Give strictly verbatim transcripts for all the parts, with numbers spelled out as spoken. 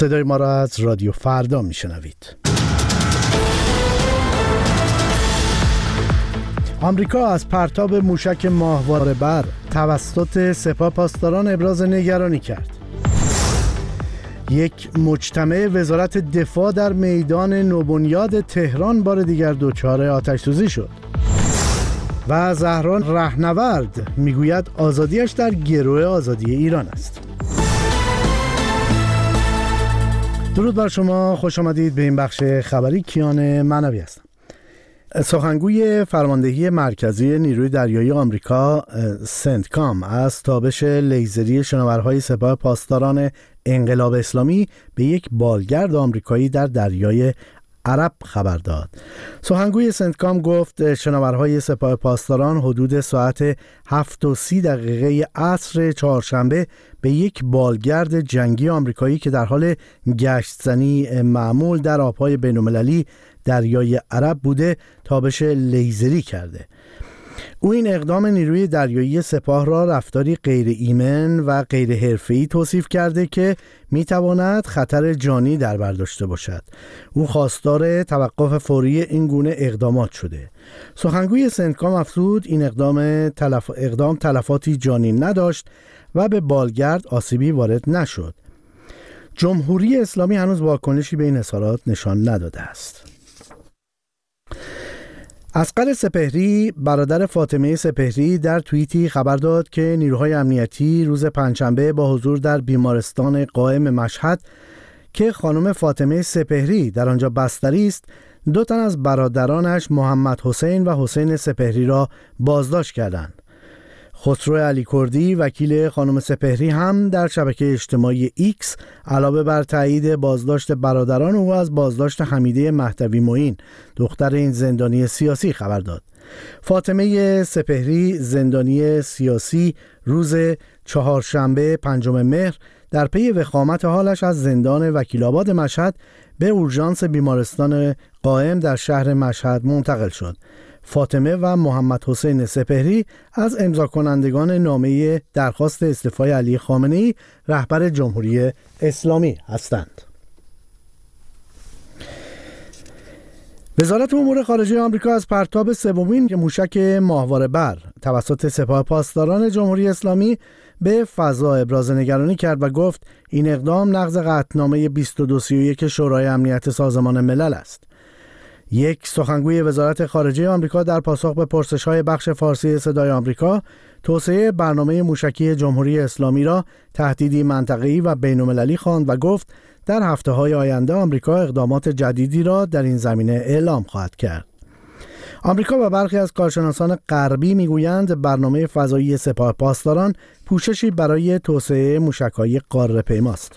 صدای ما را از رادیو فردا میشنوید. آمریکا از پرتاب موشک ماهواره بر توسط سپاه پاسداران ابراز نگرانی کرد. یک مجتمع وزارت دفاع در میدان نوبنیاد تهران بار دیگر دچار آتش‌سوزی شد. و زهران رهنورد میگوید آزادیش در گرو آزادی ایران است. درود بر شما، خوش آمدید به این بخش خبری. کیان معنوی هستم. سخنگوی فرماندهی مرکزی نیروی دریایی آمریکا سنتکام از تابش لیزری شناورهای سپاه پاسداران انقلاب اسلامی به یک بالگرد آمریکایی در دریای عرب خبر داد. سخنگوی سنتکام گفت شناورهای سپاه پاسداران حدود ساعت هفت و سی دقیقه عصر چهارشنبه به یک بالگرد جنگی آمریکایی که در حال گشتزنی معمول در آبهای بین‌المللی دریای عرب بوده تابش لیزری کرده. او این اقدام نیروی دریایی سپاه را رفتاری غیر ایمن و غیر حرفه‌ای توصیف کرده که میتواند خطر جانی در بر داشته باشد. او خواستار توقف فوری این گونه اقدامات شده. سخنگوی سنتکام افزود این اقدام تلف... اقدام تلفاتی جانی نداشت و به بالگرد آسیبی وارد نشد. جمهوری اسلامی هنوز واکنشی به این اظهارات نشان نداده است. اصغر سپهری برادر فاطمه سپهری در توییتی خبر داد که نیروهای امنیتی روز پنجشنبه با حضور در بیمارستان قائم مشهد که خانم فاطمه سپهری در آنجا بستری است، دو تن از برادرانش محمد حسین و حسین سپهری را بازداشت کردند. خسرو علی کردی وکیل خانم سپهری هم در شبکه اجتماعی ایکس علاوه بر تایید بازداشت برادران او از بازداشت حمیده مهدوی معین دختر این زندانی سیاسی خبر داد. فاطمه سپهری زندانی سیاسی روز چهارشنبه پنجم مهر در پی وخامت حالش از زندان وکیل‌آباد مشهد به اورژانس بیمارستان قائم در شهر مشهد منتقل شد. فاطمه و محمد حسین سپهری از امضا کنندگان نامه درخواست استعفای علی خامنه‌ای رهبر جمهوری اسلامی هستند. وزارت امور خارجه آمریکا از پرتاب سومین موشک ماهواره بر توسط سپاه پاسداران جمهوری اسلامی به فضا ابراز نگرانی کرد و گفت این اقدام نقض قطعنامه بیست و دو سی و یک شورای امنیت سازمان ملل است. یک سخنگوی وزارت خارجه آمریکا در پاسخ به پرسش‌های بخش فارسی صدای آمریکا توسعه برنامه موشکی جمهوری اسلامی را تهدیدی منطقه‌ای و بین‌المللی خواند و گفت در هفته‌های آینده آمریکا اقدامات جدیدی را در این زمینه اعلام خواهد کرد. آمریکا و برخی از کارشناسان غربی میگویند برنامه فضایی سپاه پاسداران پوششی برای توسعه موشک‌های قاره‌پیماست.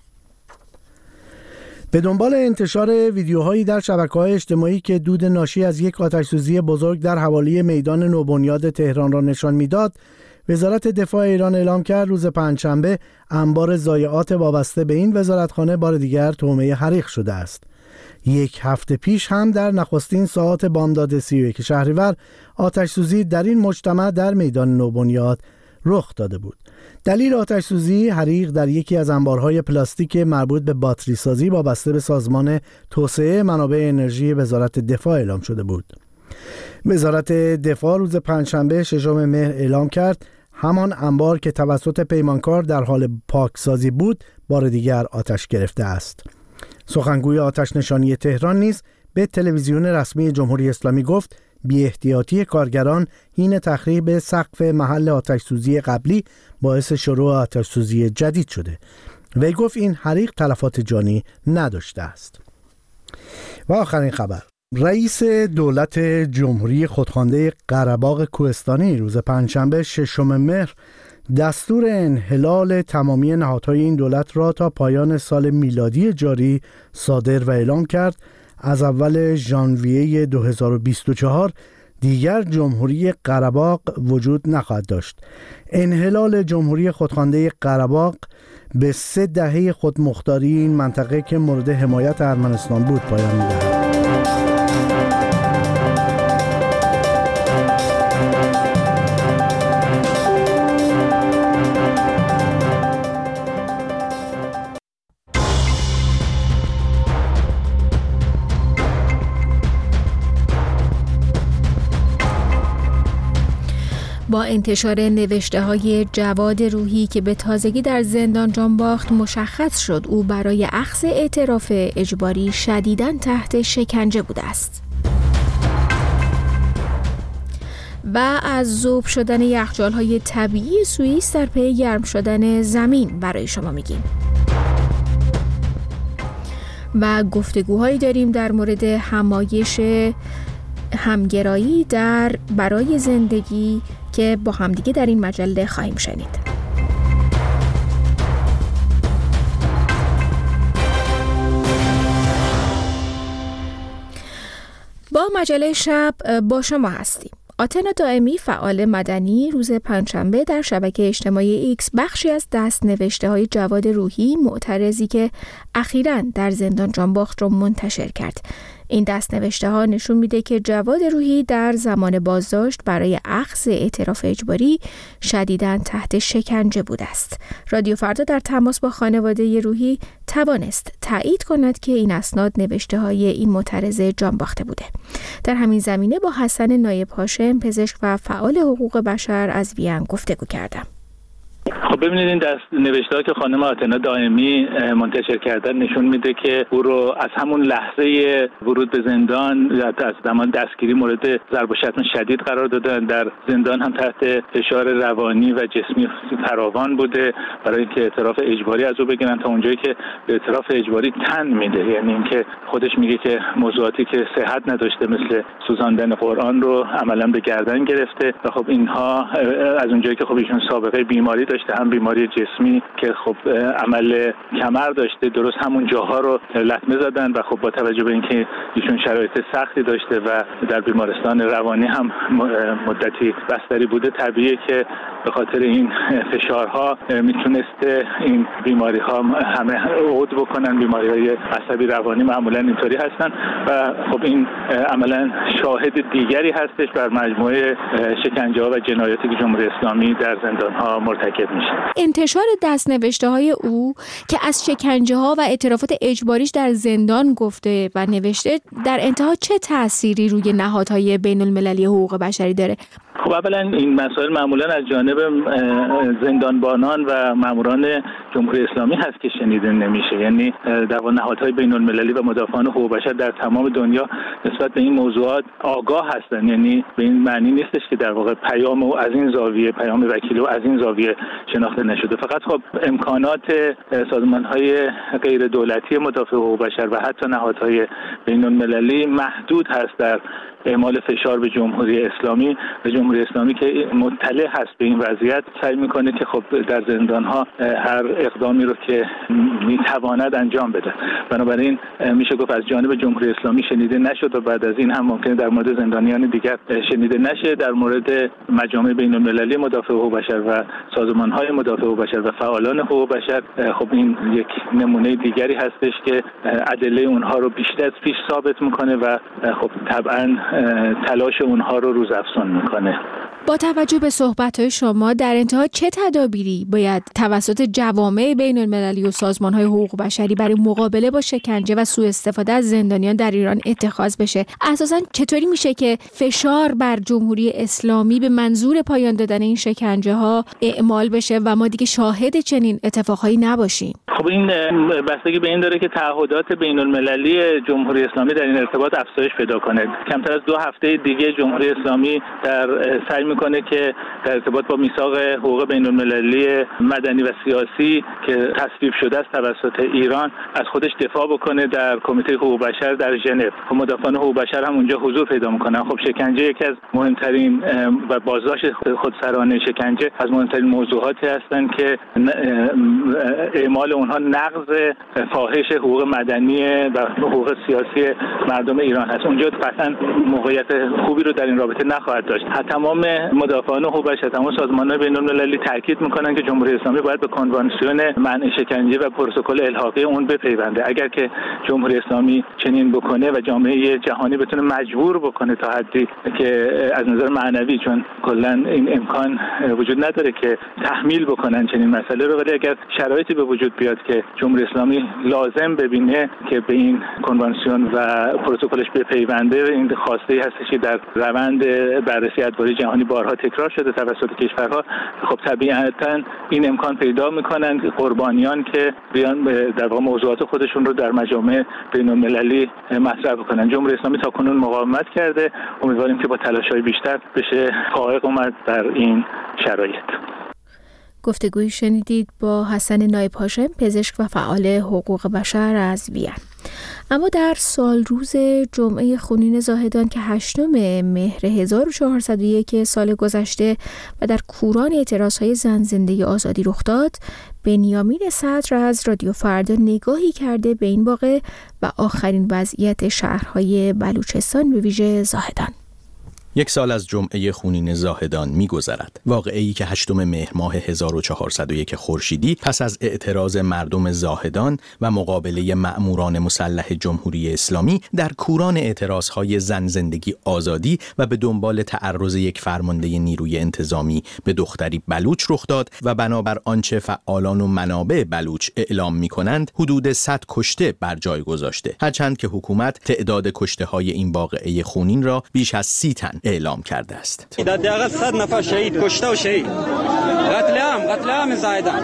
به دنبال انتشار ویدیوهایی در شبکه‌های اجتماعی که دود ناشی از یک آتش‌سوزی بزرگ در حوالی میدان نوبنیاد تهران را نشان می‌داد، وزارت دفاع ایران اعلام کرد روز پنجشنبه انبار ضایعات وابسته به این وزارتخانه بار دیگر طعمه حریق شده است. یک هفته پیش هم در نخستین ساعات بامداد سی و یک شهریور آتش‌سوزی در این مجتمع در میدان نوبنیاد رخ داده بود. دلیل آتش‌سوزی حریق در یکی از انبارهای پلاستیک مربوط به باتری سازی وابسته به سازمان توسعه منابع انرژی وزارت دفاع اعلام شده بود. وزارت دفاع روز پنجشنبه ششم مهر اعلام کرد همان انبار که توسط پیمانکار در حال پاکسازی بود بار دیگر آتش گرفته است. سخنگوی آتش نشانی تهران نیز به تلویزیون رسمی جمهوری اسلامی گفت بی احتیاطی کارگران حین تخریب سقف محل آتش‌سوزی قبلی باعث شروع آتش‌سوزی جدید شده. وی گفت این حریق تلفات جانی نداشته است. و آخرین خبر، رئیس دولت جمهوری خودخوانده قره‌باغ کوهستانی روز پنجشنبه ششم مهر دستور انحلال تمامی نهادهای این دولت را تا پایان سال میلادی جاری صادر و اعلام کرد. از اول ژانویه دو هزار و بیست و چهار دیگر جمهوری قره‌باغ وجود نخواهد داشت. انحلال جمهوری خودخوانده قره‌باغ به سه دهه خودمختاری این منطقه که مورد حمایت ارمنستان بود پایان می‌دهد. با انتشار نوشته‌های جواد روحی که به تازگی در زندان جان باخت، مشخص شد او برای اخذ اعتراف اجباری شدیداً تحت شکنجه بوده است. و از ذوب شدن یخچال‌های طبیعی سوئیس در پی گرم شدن زمین برای شما میگیم. و گفتگوهایی داریم در مورد همایش همگرایی در برای زندگی که با همدیگه در این مجله خواهیم شنید. با مجله شب با شما هستیم. آتنا دائمی، فعال مدنی، روز پنجشنبه در شبکه اجتماعی ایکس بخشی از دست‌نوشته‌های جواد روحی، معترضی که اخیراً در زندان جان باخت را منتشر کرد. این دست‌نوشته‌ها نشون میده که جواد روحی در زمان بازداشت برای اخذ اعتراف اجباری شدیداً تحت شکنجه بوده است. رادیو فردا در تماس با خانواده روحی توانست تایید کند که این اسناد نوشته‌های این معترض جان باخته بوده. در همین زمینه با حسن نایب هاشم، پزشک و فعال حقوق بشر از وین گفتگو کردم. خب ببینید این دست نوشته‌ها که خانم آتنا دائمی منتشر کردن نشون میده که او رو از همون لحظه ورود به زندان از زمان دستگیری مورد ضرب و شتم شدید قرار دادن. در زندان هم تحت فشار روانی و جسمی فراوان بوده برای اینکه اعتراف اجباری از او بگیرن، تا اونجایی که به اعتراف اجباری تن میده. یعنی اینکه خودش میگه که موضوعاتی که صحت نداشته مثل سوزاندن قرآن رو عملاً به گردن گرفته و خب اینها از اونجایی که خب ایشون سابقه بیماری داشته، هم بیماری جسمی که خب عمل کمر داشته، درست همون جاها رو لطمه زدن و خب با توجه به اینکه ایشون شرایط سختی داشته و در بیمارستان روانی هم مدتی بستری بوده، طبیعیه که به خاطر این فشارها میتونسته این بیماری ها همه عود بکنن. بیماری های عصبی روانی معمولا اینطوری هستن و خب این عملا شاهد دیگری هستش بر مجموعه شکنجه ها و جنایاتی که جمهوری اسلامی در زندان ها مرتکب میشه. انتشار دست‌نوشته‌های او که از شکنجه‌ها و اعترافات اجباریش در زندان گفته و نوشته، در انتها چه تأثیری روی نهادهای بین‌المللی حقوق بشری داره؟ خب اولا این مسائل معمولا از جانب زندانبانان و ماموران جمهوری اسلامی هست که شنیده نمیشه. یعنی در واقع نهادهای بین‌المللی و مدافعان حقوق بشر در تمام دنیا نسبت به این موضوعات آگاه هستن. یعنی به این معنی نیستش که در واقع پیام او از این زاویه، پیام وکیل او از این زاویه شناخته نشده. فقط خب امکانات سازمان‌های غیر دولتی مدافع حقوق بشر و حتی نهادهای بین‌المللی محدود هست در اعمال فشار به جمهوری اسلامی و جمهوری اسلامی که مطلع هست به این وضعیت سعی میکنه که خب در زندان‌ها هر اقدامی رو که میتواند انجام بده. بنابراین میشه گفت از جانب جمهوری اسلامی شنیده نشد و بعد از این هم ممکنه در مورد زندانیان دیگر شنیده نشه. در مورد مجامع بین‌المللی مدافع حقوق بشر و سازمان‌های مدافع حقوق بشر و فعالان حقوق بشر خب این یک نمونه دیگری هستش که ادله اونها رو بیشتر از پیش ثابت میکنه و خب طبعاً تلاش اونها رو روزافزون میکنه. با توجه به صحبت‌های شما، در انتها چه تدابیری باید توسط جوامع بین‌المللی و سازمان‌های حقوق بشری برای مقابله با شکنجه و سوء استفاده از زندانیان در ایران اتخاذ بشه؟ اساساً چطوری میشه که فشار بر جمهوری اسلامی به منظور پایان دادن این شکنجه‌ها اعمال بشه و ما دیگه شاهد چنین اتفاقهایی نباشیم؟ خب این بستگی به این داره که تعهدات بین‌المللی جمهوری اسلامی در این ارتباط افزایش پیدا کنه. کمتر از دو هفته دیگه جمهوری اسلامی در سعی میکنه که در ارتباط با میثاق حقوق بین‌المللی مدنی و سیاسی که تصویب شده است توسط ایران از خودش دفاع بکنه در کمیته حقوق بشر در ژنو. خب مدافعان حقوق بشر هم اونجا حضور پیدا میکنن. خب شکنجه یکی از مهمترین و بازداشت خودسرانه شکنجه از مهمترین موضوعاتی هستند که اعمال اونها نقض فاحش حقوق مدنی و حقوق سیاسی مردم ایران هست. اونجا قطعا موقعیت خوبی رو در این رابطه نخواهد داشت. تمام مدافعان حقوق بشر، تمام سازمان‌های بین‌المللی تاکید می‌کنند که جمهوری اسلامی باید به کنوانسیون منع شکنجه و پروتکل الحاقی اون بپیونده. اگر که جمهوری اسلامی چنین بکنه و جامعه جهانی بتونه مجبور بکنه تا حدی که از نظر معنوی، چون کلا این امکان وجود نداره که تحمیل بکنن چنین مسئله رو، ولی اگر شرایطی به وجود بیاد که جمهوری اسلامی لازم ببینه که به این کنوانسیون و پروتکلش بپیونده، این خواسته هستش که در روند بررسی ادواری جهانی با بارها تکرار شده توسط کشورها، خب طبیعتاً این امکان پیدا میکنن قربانیان که بیان در واقع موضوعات خودشون رو در مجامع بین‌المللی مطرح بکنن. جمهوری اسلامی تاکنون مقاومت کرده، امیدواریم که با تلاش‌های بیشتر بشه فائق اومد در این شرایط. گفتگویی شنیدید با حسن نایب هاشم، پزشک و فعال حقوق بشر از وین. اما در سال روز جمعه خونین زاهدان که هشتم مهر هزار و چهارصد و یک سال گذشته و در کوران اعتراضهای زن زنده آزادی رخ داد، بنیامین صدر از رادیو فردا نگاهی کرده به این واقعه و آخرین وضعیت شهرهای بلوچستان به ویژه زاهدان. یک سال از جمعه خونین زاهدان می‌گذرد. واقعه‌ای که هشتم مهر ماه هزار و چهارصد و یک خورشیدی پس از اعتراض مردم زاهدان و مقابله مأموران مسلح جمهوری اسلامی در کوران اعتراضهای زن زندگی آزادی و به دنبال تعرض یک فرمانده نیروی انتظامی به دختری بلوچ رخ داد و بنابر آنچه فعالان و منابع بلوچ اعلام می‌کنند حدود صد کشته بر جای گذاشته، هرچند که حکومت تعداد کشته‌های این واقعه خونین را بیش از سی تن اعلام کرده است. حداقل صد نفر شهید کشته و شهید. قتل عام، قتل عام زاهدان.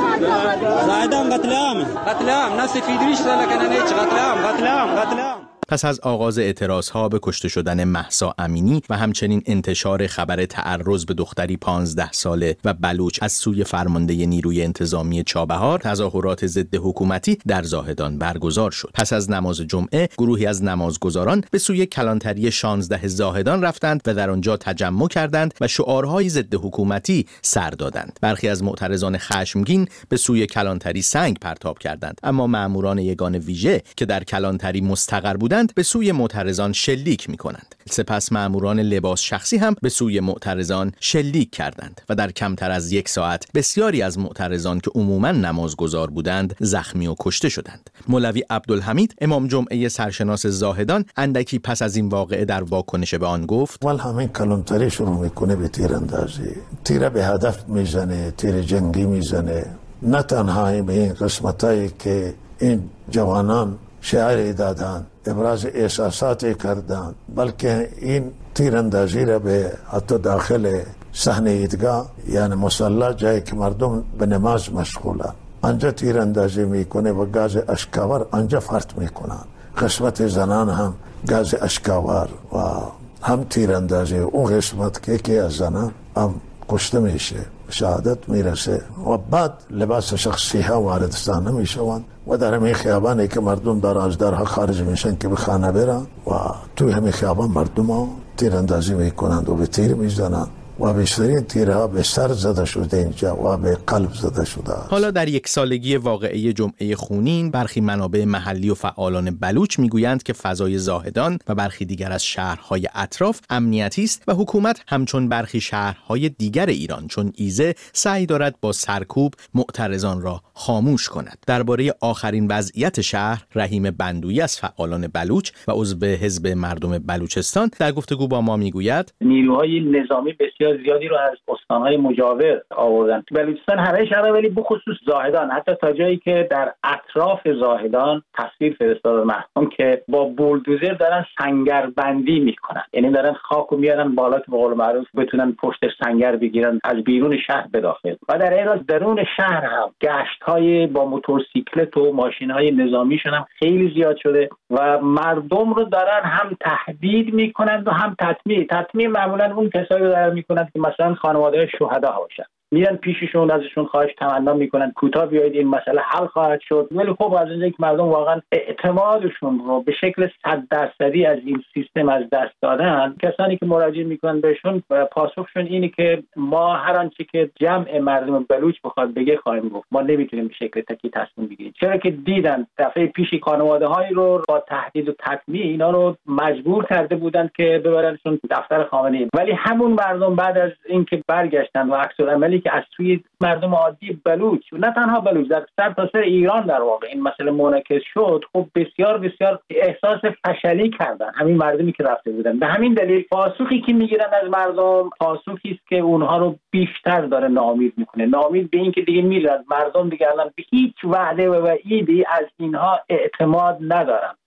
زاهدان قتل عام. قتل عام، ناس فیدریش لكن هیچ قتل عام، قتل عام، قتل عام. پس از آغاز اعتراضها به کشته شدن مهسا امینی و همچنین انتشار خبر تعرض به دختری پانزده ساله و بلوچ از سوی فرمانده نیروی انتظامی چابهار، تظاهرات ضد حکومتی در زاهدان برگزار شد. پس از نماز جمعه گروهی از نمازگزاران به سوی کلانتری شانزده زاهدان رفتند و در آنجا تجمع کردند و شعارهای ضد حکومتی سر دادند. برخی از معترضان خشمگین به سوی کلانتری سنگ پرتاب کردند، اما مأموران یگان ویژه که در کلانتری مستقر بودند به سوی معترضان شلیک می‌کنند. سپس مأموران لباس شخصی هم به سوی معترضان شلیک کردند و در کمتر از یک ساعت بسیاری از معترضان که عموماً نمازگزار بودند زخمی و کشته شدند. مولوی عبدالحمید امام جمعه سرشناس زاهدان اندکی پس از این واقعه در واکنش به آن گفت: ول همین کلانتری شروع میکنه به تیراندازی، تیر به هدف میزنه، تیر جنگی میزنه. نه تنها به این قسمتایی که این جوانان شعر دادن، ابراز احساسات کردن، بلکه این تیراندازی را به حتی داخل صحنه عیدگاه یعنی مصلی، جایی که مردم به نماز مشغولن، آنجا تیراندازی میکنه و گاز اشکاور آنجا فرط میکنن. قسمت زنان هم گاز اشکاور و هم تیراندازی اون قسمت که که از زنان هم کشته میشه، شهادت میرسه و بعد لباس شخصی ها وارد صحنه میشوند و در همین خیابانی که مردم در از درها خارج میشن که به خانه برن و توی همین خیابان مردم ها تیراندازی میکنند و به تیر میزنند و بیشترین تیرها به سر زده شده اینجا و به قلب زده شده است. حالا در یک سالگی واقعه جمعه خونین برخی منابع محلی و فعالان بلوچ میگویند که فضای زاهدان و برخی دیگر از شهرهای اطراف امنیتی است و حکومت همچون برخی شهرهای دیگر ایران چون ایزه سعی دارد با سرکوب معترضان را خاموش کند. درباره آخرین وضعیت شهر رحیم بندویی از فعالان بلوچ و عضو حزب مردم بلوچستان در گفتگو با ما میگوید: نیروهای نظامی بسیار زیادی رو از استانهای مجاور آوردن تو بلوچستان، همه شهرها، ولی بخصوص زاهدان، حتی تا جایی که در اطراف زاهدان تصویر فرستاد مردم که با بولدوزر دارن سنگربندی میکنن، یعنی دارن خاکو میارن بالا که به قول معروف بتونن پشت سنگر بگیرن از بیرون شهر به داخل. و در این حال درون شهر هم گشت‌های با موتورسیکلت و ماشین‌های نظامیشون هم خیلی زیاد شده و مردم رو دارن هم تهدید میکنن و هم تطمیع تطمیع معمولا اون کسایی رو دارن میکنن که مثلا خانواده شهدا باشن، میرن پیششون ازشون خواهش تمنا میکنن کوتاه بیایید این مسئله حل خواهد شد. ولی خب از اینکه مردم واقعا اعتمادشون رو به شکل صد درصدی از این سیستم از دست دادن، کسانی که مراجعه میکنن بهشون پاسخشون اینه که ما هر آنچه که جمع مردم بلوچ بخواد بگه خواهیم گفت، ما نمیتونیم به شکل تکی تصمیم بگیریم، چرا که دیدن دفعه پیشی خانواده‌هایی رو با تهدید و تطمیع اینا رو مجبور کرده بودن که ببرنشون دفتر خامنه‌ای. ولی همون مردم بعد از اینکه برگشتن و عکس العملی که از سوی مردم عادی بلوچ، نه تنها بلوچ، در سر تا سر ایران در واقع این مسئله منعکس شد، خب بسیار بسیار احساس فشلی کردن همین مردمی که رفته بودن. به همین دلیل پاسخی که میگیرن از مردم پاسخی است که اونها رو بیشتر داره ناامید میکنه، ناامید به این که دیگه میرن مردم دیگه الان به هیچ وعده و وعیدی از اینها اعتماد ندارن.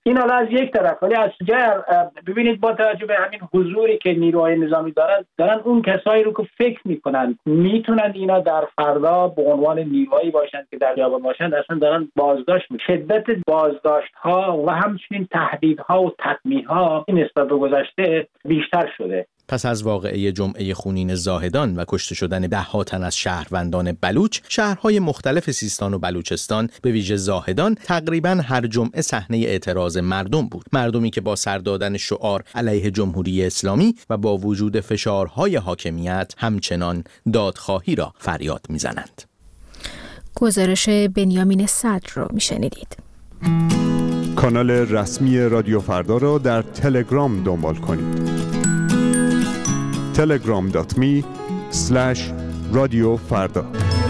این حالا از یک طرف، ولی از دیگر ببینید با توجه به همین حضوری که نیروهای نظامی دارن دارن اون کسایی رو که فکر میکنن میتونن اینا در فردا به عنوان نیروهایی باشن که در بیابان باشن، اصلا دارن بازداشت می شدت بازداشت ها و همچنین تهدیدها و تطمیع ها نسبت به گذشته بیشتر شده. پس از واقعه جمعه خونین زاهدان و کشته شدن ده ها تن از شهروندان بلوچ، شهرهای مختلف سیستان و بلوچستان به ویژه زاهدان تقریباً هر جمعه صحنه اعتراض مردم بود. مردمی که با سر دادن شعار علیه جمهوری اسلامی و با وجود فشارهای حاکمیت همچنان دادخواهی را فریاد می‌زنند. گزارش بنیامین صدر را می‌شنیدید. کانال رسمی رادیو فردا را در تلگرام دنبال کنید. تلگرام دات می اسلش رادیو فردا.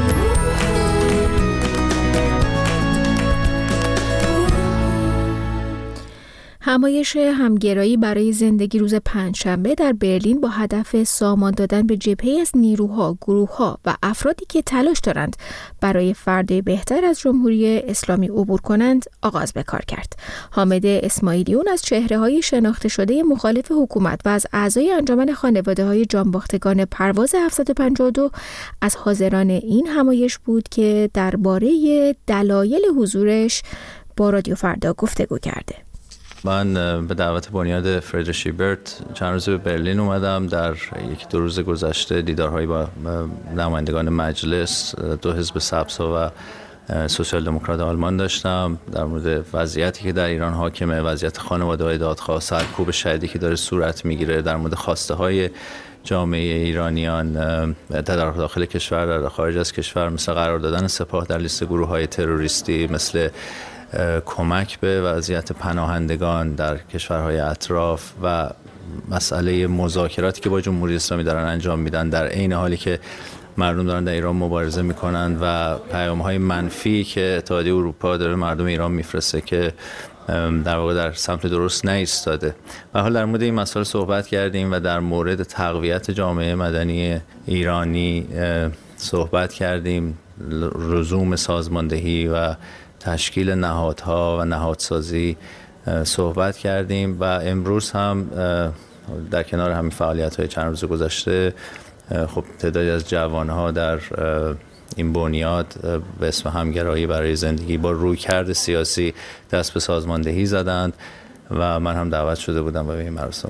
همایش همگرایی برای زندگی روز پنجشنبه در برلین با هدف سامان دادن به جبهه‌ای از نیروها، گروه‌ها و افرادی که تلاش دارند برای فردی بهتر از جمهوری اسلامی عبور کنند آغاز به کار کرد. حامد اسماعیلیون از چهره‌های شناخته شده مخالف حکومت و از اعضای انجمن خانواده‌های جانباختگان پرواز هفتصد و پنجاه و دو از حاضران این همایش بود که درباره دلایل حضورش با رادیو فردا گفتگو کرده. من به دعوت بنیاد فریدریش ایبرت چند روز به برلین اومدم. در یک دو روز گذشته دیدارهایی با نمایندگان مجلس، دو حزب سبزها و سوسیال دموکرات آلمان داشتم. در مورد وضعیتی که در ایران حاکمه، وضعیت خانواده‌های دادخواه، سرکوب شدیدی که داره صورت میگیره، در مورد خواسته های جامعه ایرانیان در داخل کشور، در خارج از کشور، مثل قرار دادن سپاه در لیست گروه‌های تروریستی، مثل کمک به وضعیت پناهندگان در کشورهای اطراف و مسئله مذاکراتی که با جمهوری اسلامی دارن انجام میدن در عین حالی که مردم دارن در ایران مبارزه میکنن و پیام‌های منفی که اتحادیه اروپا داره مردم ایران میفرسته که در واقع در سمت درست نایستاده. و حال در مورد این مسائل صحبت کردیم و در مورد تقویت جامعه مدنی ایرانی صحبت کردیم، لزوم سازماندهی و تشکیل نهادها و نهادسازی صحبت کردیم و امروز هم در کنار همین فعالیت‌های چند روز گذشته خب تعدادی از جوان‌ها در این بنیاد به اسم همگرایی برای زندگی با رویکرد سیاسی دست به سازماندهی زدند و من هم دعوت شده بودم و به این مراسم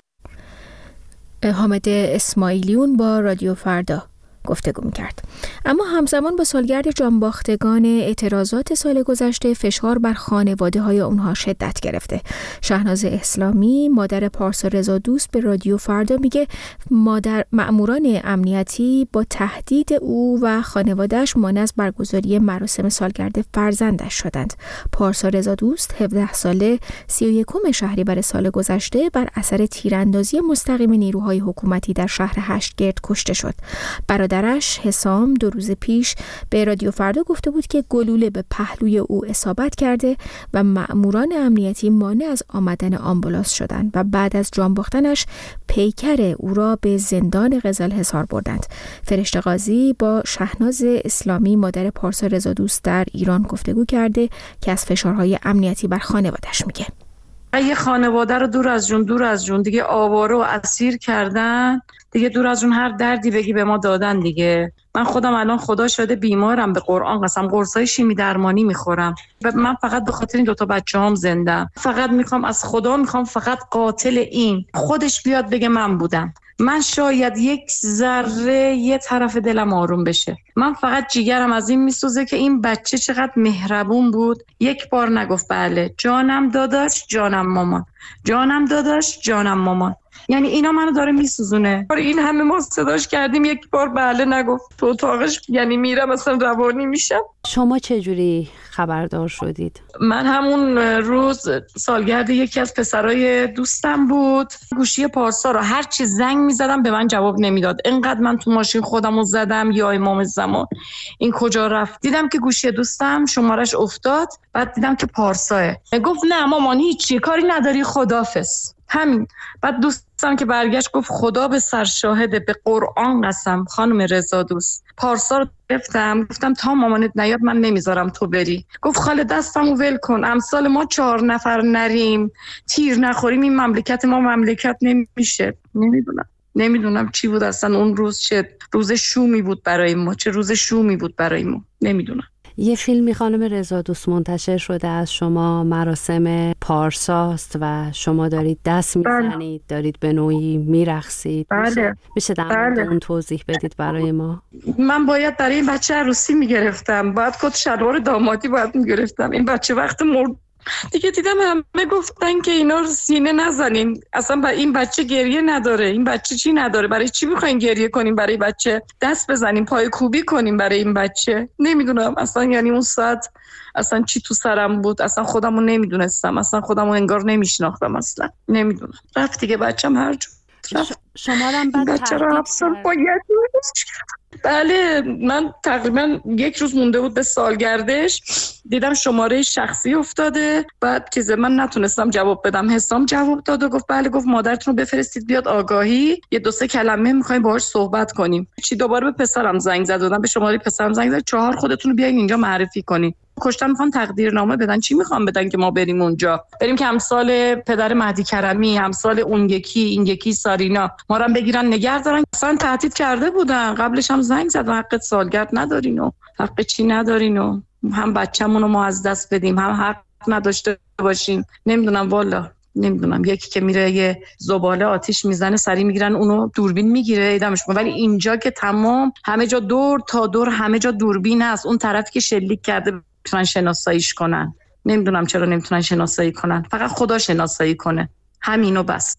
اومدم. حامد اسماعیلیون با رادیو فردا گفتگو می‌کرد. اما همزمان با سالگرد جانباختگان اعتراضات سال گذشته فشار بر خانواده‌های اونها شدت گرفته. شهناز اسلامی مادر پارسا رضا دوست به رادیو فردا میگه مادر مأموران امنیتی با تهدید او و خانواده‌اش مانع از برگزاری مراسم سالگرد فرزندش شدند. پارسا رضا دوست هفده ساله سی و یکم شهریور سال گذشته بر اثر تیراندازی مستقیم نیروهای حکومتی در شهر هشتگرد کشته شد. برادرش حسام دو روز پیش به رادیو فردا گفته بود که گلوله به پهلوی او اصابت کرده و مأموران امنیتی مانع از آمدن آمبولانس شدند و بعد از جان باختنش پیکر او را به زندان قزلحصار بردند. فرشته قاضی با شهناز اسلامی مادر پارسا رضا دوست در ایران گفتگو کرده که از فشارهای امنیتی بر خانواده‌اش میگه. یه خانواده رو دور از جون دور از جون دیگه آواره و اسیر کردن، دیگه دور از جون هر دردی بگی به ما دادن دیگه. من خودم الان خدا شده بیمارم، به قرآن قسم قرصای شیمی درمانی میخورم و من فقط به خاطر این دوتا بچه‌هام زندم. فقط میخوام از خدا میخوام فقط قاتل این خودش بیاد بگه من بودم. من شاید یک ذره یه طرف دلم آروم بشه. من فقط جیگرم از این میسوزه که این بچه چقدر مهربون بود، یک بار نگفت بله جانم داداش جانم مامان، جانم داداش جانم مامان. یعنی اینا منو داره میسوزونه. این همه ما صداش کردیم یک بار بله نگفت. تو اتاقش یعنی میرم اصلا روانی میشم. شما چه جوری خبردار شدید؟ من همون روز سالگرد یکی از پسرای دوستم بود. گوشی پارسا رو هر چی زنگ میزدم به من جواب نمیداد. اینقدر من تو ماشین خودمو زدم یا امام زمان این کجا رفت. دیدم که گوشی دوستم شمارش افتاد. بعد دیدم که پارساه. گفت نه مامان هیچی کاری نداری خدافظ. همین. بعد دوستم که برگشت گفت خدا به سر شاهده، به قرآن قسم خانم رضا دوست، پارسا رو گفتم گفتم تا مامانت نیاد من نمیذارم تو بری. گفت خاله دستمو ول کن، امثال ما چهار نفر نریم تیر نخوریم این مملکت ما مملکت نمیشه. نمیدونم نمیدونم چی بود اصلا اون روز، چه روز شومی بود برای ما، چه روز شومی بود برای ما. نمیدونم. یه فیلمی خانم رضا دوست منتشر شده از شما، مراسم پارساست و شما دارید دست میزنید، دارید به نوعی میرقصید. بله. میشه در مورد اون توضیح بدید برای ما؟ من باید برای این بچه عروسی میگرفتم، باید کت شلوار دامادی باید میگرفتم. این بچه وقت مرد دیگه دیدم همه گفتن که اینا رو سینه نزنین، اصلا با این بچه گریه نداره، این بچه چی نداره، برای چی میخواین گریه کنیم برای بچه؟ دست بزنیم پای کوبی کنیم برای این بچه. نمیدونم اصلا، یعنی اون ساعت اصلا چی تو سرم بود، اصلا خودمو نمیدونستم، اصلا خودمو انگار نمیشناختم اصلا. نمیدونم رفت دیگه بچم هر جور رفت. شما هم بعد بچه رو افسر باید. بله من تقریبا یک روز مونده بود به سالگردش، دیدم شماره شخصی افتاده، بعد چیزه من نتونستم جواب بدم، حسام جواب داد و گفت بله، گفت مادرتون رو بفرستید بیاد آگاهی، یه دو سه کلمه میخوایم باهاش صحبت کنیم. چی دوباره به پسرم زنگ زد، دادم به شماره پسرم زنگ زد، چهار خودتون رو بیاین اینجا معرفی کنین. کشتن میخوان تقدیرنامه بدن، چی میخوان بدن که ما بریم اونجا، بریم که همسال پدر مهدی کرمی، همسال اون یکی این یکی سارینا ما رو بگیرن نگه دارن. اصلا تهدید کرده بودن، قبلش هم زنگ زدن حق سالگرد ندارین و حق چی ندارین و هم بچه‌مون رو ما از دست بدیم هم حق نداشته باشیم. نمیدونم والا نمیدونم. یکی که میره یه زباله آتیش میزنه سری میگیرن اونو دوربین میگیره ایدمش میکنه، ولی اینجا که تمام همه جا دور تا دور همه جا دوربین هست، اون طرفی که شلیک کرده میتونن شناساییش کنن. نمیدونم چرا نمیتونن شناسایی کنن، فقط خدا شناسایی کنه، همینو بس.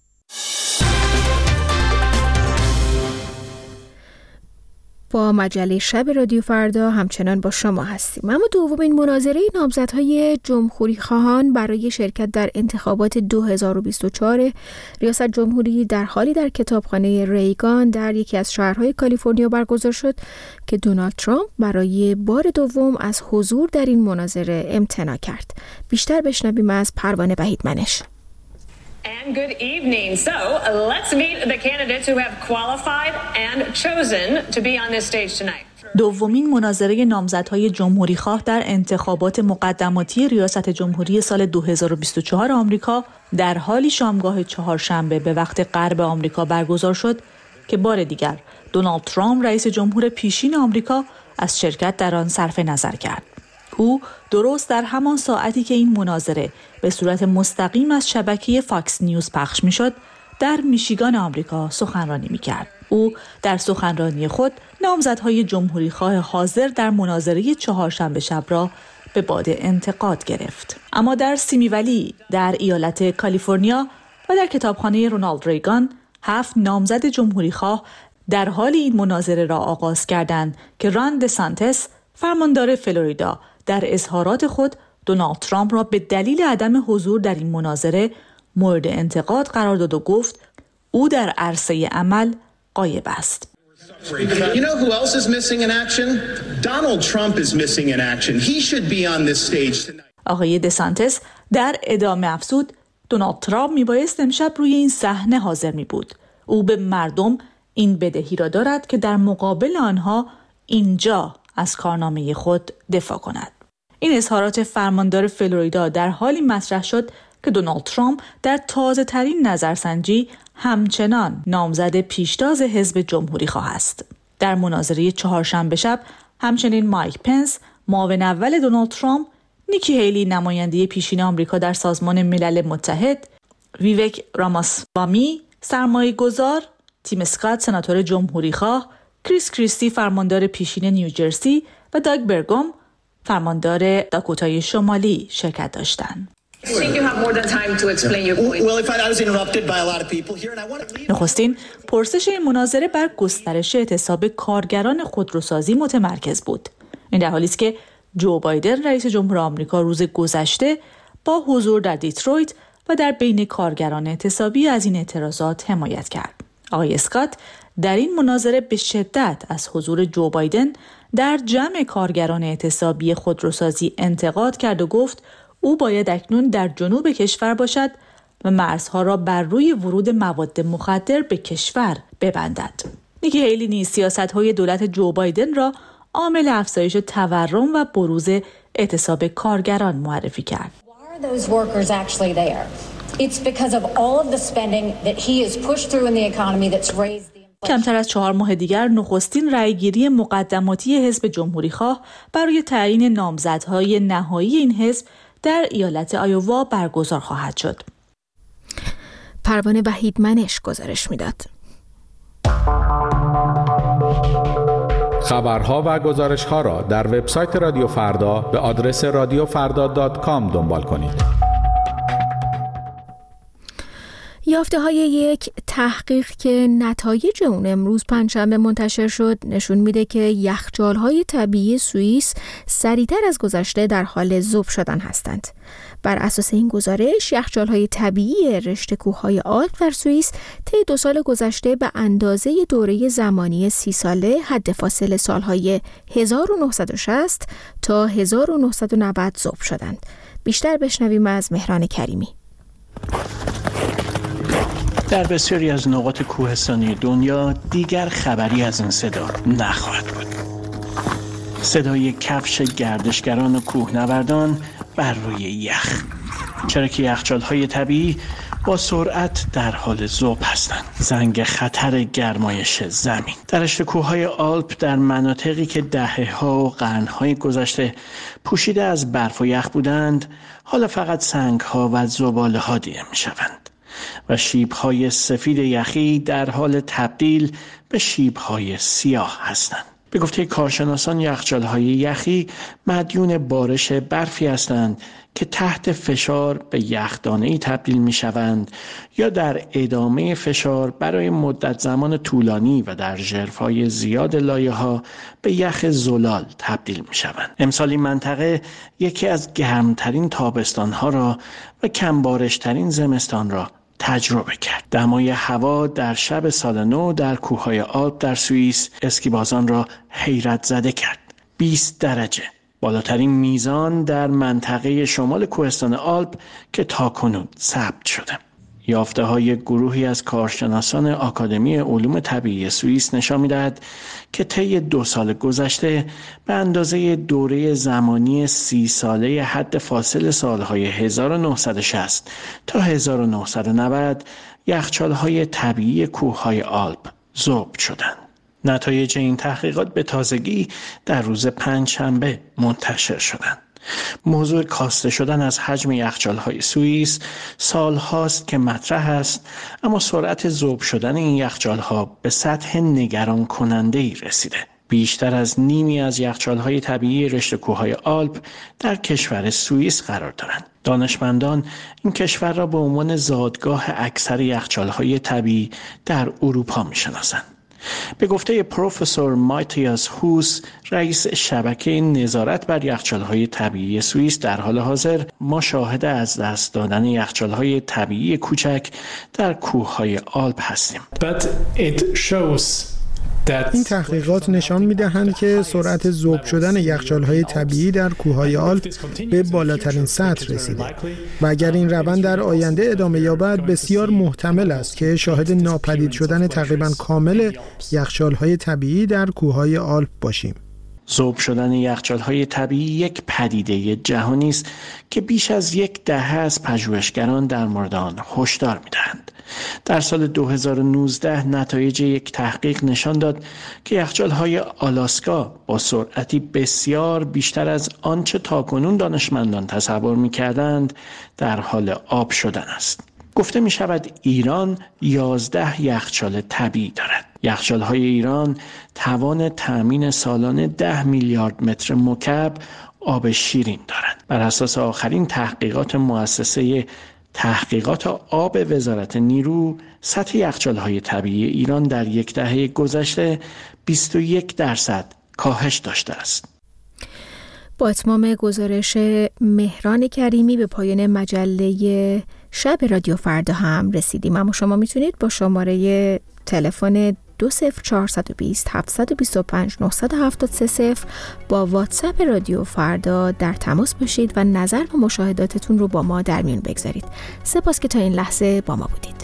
با مجله شب رادیو فردا همچنان با شما هستیم. اما دومین مناظره نامزدهای جمهوری خواهان برای شرکت در انتخابات دو هزار و بیست و چهار ریاست جمهوری در حالی در کتابخانه ریگان در یکی از شهرهای کالیفرنیا برگزار شد که دونالد ترامپ برای بار دوم از حضور در این مناظره امتناع کرد. بیشتر بشنویم از پروانه وحیدمنش. And good evening. So let's meet the candidates who have qualified and chosen to be on this stage tonight. دومین مناظره نامزدهای جمهوریخواه در انتخابات مقدماتی ریاست جمهوری سال دو هزار و بیست و چهار آمریکا در حالی شامگاه چهارشنبه به وقت غرب آمریکا برگزار شد که بار دیگر دونالد ترامپ رئیس جمهور پیشین آمریکا از شرکت در آن صرف نظر کرد. او درست در همان ساعتی که این مناظره به صورت مستقیم از شبکه فاکس نیوز پخش می‌شد، در میشیگان آمریکا سخنرانی می‌کرد. او در سخنرانی خود نامزدهای جمهوریخواه حاضر در مناظره چهارشنبه شب را به باد انتقاد گرفت. اما در سیمی ولی در ایالت کالیفرنیا و در کتابخانه رونالد ریگان هفت نامزد جمهوریخواه در حال این مناظره را آغاز کردند که ران دسانتس فرماندار فلوریدا در اظهارات خود دونالد ترامپ را به دلیل عدم حضور در این مناظره مورد انتقاد قرار داد و گفت او در عرصه عمل غایب است. You know who else is missing in action? Donald Trump is missing in action. He should be on this stage tonight. آقای دسانتس در ادامه افزود دونالد ترامپ میبایست امشب روی این صحنه حاضر می بود. او به مردم این بدهی را دارد که در مقابل آنها اینجا از کارنامه خود دفاع کند. این اظهارات فرماندار فلوریدا در حالی مطرح شد که دونالد ترامپ در تازه ترین نظرسنجی همچنان نامزد پیشتاز حزب جمهوری خواه است. در مناظره چهارشنبه شب همچنین مایک پنس معاون اول دونالد ترامپ، نیکی هیلی نماینده پیشین آمریکا در سازمان ملل متحد، ویوک راماسوامی سرمایه گذار، تیم اسکات سناتور جمهوری خواه، کریس کریستی فرماندار پیشین نیوجرسی و داگ برگوم فرماندار داکوتای شمالی شرکت داشتند. نخستین پرسش این مناظره بر گسترش اعتصاب کارگران خودروسازی متمرکز بود. این در حالی است که جو بایدن رئیس جمهور آمریکا روز گذشته با حضور در دیترویت و در بین کارگران اعتصابی از این اعتراضات حمایت کرد. آقای اسکات در این مناظره به شدت از حضور جو بایدن در جمع کارگران اعتصابی خودروسازی انتقاد کرد و گفت او باید اکنون در جنوب کشور باشد و مرزها را بر روی ورود مواد مخدر به کشور ببندد. نیکی هیلی نیز سیاست‌های دولت جو بایدن را عامل افزایش تورم و بروز اعتصاب کارگران معرفی کرد. Those workers actually there. It's because of all of the spending that he has pushed through in the economy that's raised the inflation. کمتر از چهار ماه دیگر نخستین رأیگیری مقدماتی حزب جمهوریخواه برای تعیین نامزدهای نهایی این حزب در ایالت آیووا برگزار خواهد شد. پروانه وحیدمنش گزارش میداد. خبرها و گزارش‌ها را در وبسایت رادیو فردا به آدرس رادیو فردا دات کام دنبال کنید. یافته های یک تحقیق که نتایج اون امروز پنجشنبه منتشر شد نشون میده که یخچال های طبیعی سوئیس سریعتر از گذشته در حال ذوب شدن هستند. بر اساس این گزارش یخچال های طبیعی رشته کوههای آلپ در سوئیس طی دو سال گذشته به اندازه دوره زمانی سی ساله حد فاصل سالهای هزار و نهصد و شصت تا هزار و نهصد و نود ذوب شدند. بیشتر بشنویم از مهران کریمی. در بسیاری از نقاط کوهستانی دنیا دیگر خبری از این صدا نخواهد بود. صدای کفش گردشگران و کوهنوردان بر روی یخ، چرا که یخچال‌های طبیعی با سرعت در حال ذوب هستند. زنگ خطر گرمایش زمین در رشته کوههای آلپ در مناطقی که دهه‌ها و قرن‌های گذشته پوشیده از برف و یخ بودند، حالا فقط سنگ‌ها و زباله‌ها دیده می‌شوند و شیب‌های سفید یخی در حال تبدیل به شیب‌های سیاه هستند. به گفته کارشناسان یخچال‌های یخی مدیون بارش برفی هستند که تحت فشار به یخدانه‌ای تبدیل می‌شوند یا در ادامه فشار برای مدت زمان طولانی و در ژرفای زیاد لایه‌ها به یخ زلال تبدیل می‌شوند. امسال این منطقه یکی از گرمترین تابستان‌ها را و کمبارش‌ترین زمستان را تجربه کرد. دمای هوا در شب سال نو در کوههای آلپ در سوئیس اسکیبازان را حیرت زده کرد. بیست درجه، بالاترین میزان در منطقه شمال کوهستان آلپ که تاکنون ثبت شده. یافته های گروهی از کارشناسان آکادمی علوم طبیعی سوئیس نشان می‌دهد که طی دو سال گذشته به اندازه دوره زمانی سی ساله حد فاصل سالهای هزار و نهصد و شصت تا هزار و نهصد و نود یخچال‌های طبیعی کوههای آلپ ذوب شدند. نتایج این تحقیقات به تازگی در روز پنجشنبه منتشر شدند. موضوع کاسته شدن از حجم یخچال‌های سوئیس سال هاست که مطرح است، اما سرعت ذوب شدن این یخچال‌ها به سطح نگران کننده‌ای رسیده. بیشتر از نیمی از یخچال‌های طبیعی رشته کوههای آلپ در کشور سوئیس قرار دارند. دانشمندان این کشور را به عنوان زادگاه اکثر یخچال‌های طبیعی در اروپا می‌شناسند. به گفته پروفسور ماتیاس هوس، رئیس شبکه نظارت بر یخچال‌های طبیعی سوئیس، در حال حاضر ما شاهد از دست دادن یخچال‌های طبیعی کوچک در کوههای آلپ هستیم. But it shows این تحقیقات نشان می‌دهند که سرعت ذوب شدن یخچال‌های طبیعی در کوههای آلپ به بالاترین سطح رسیده و اگر این روند در آینده ادامه یابد بسیار محتمل است که شاهد ناپدید شدن تقریباً کامل یخچال‌های طبیعی در کوههای آلپ باشیم. ذوب شدن یخچال‌های طبیعی یک پدیده جهانی است که بیش از یک دهه از پژوهشگران در مورد آن هشدار می‌دهند. در سال دو هزار و نوزده نتایج یک تحقیق نشان داد که یخچال‌های آلاسکا با سرعتی بسیار بیشتر از آنچه تاکنون دانشمندان تصور می‌کردند در حال آب شدن است. گفته می شود ایران یازده یخچال طبیعی دارد. یخچال‌های ایران توان تأمین سالانه ده میلیارد متر مکعب آب شیرین دارند. بر اساس آخرین تحقیقات مؤسسه تحقیقات آب وزارت نیرو، سطح یخچال‌های طبیعی ایران در یک دهه گذشته بیست و یک درصد کاهش داشته است. با اتمام گزارش مهران کریمی به پایان مجله شب رادیو فردا هم رسیدیم. اما شما میتونید با شماره تلفن دو صفر چهار دو صفر هفت دو پنج نه هفت سه صفر با واتساپ رادیو فردا در تماس باشید و نظر و مشاهداتتون رو با ما در میون بگذارید. سپاس که تا این لحظه با ما بودید.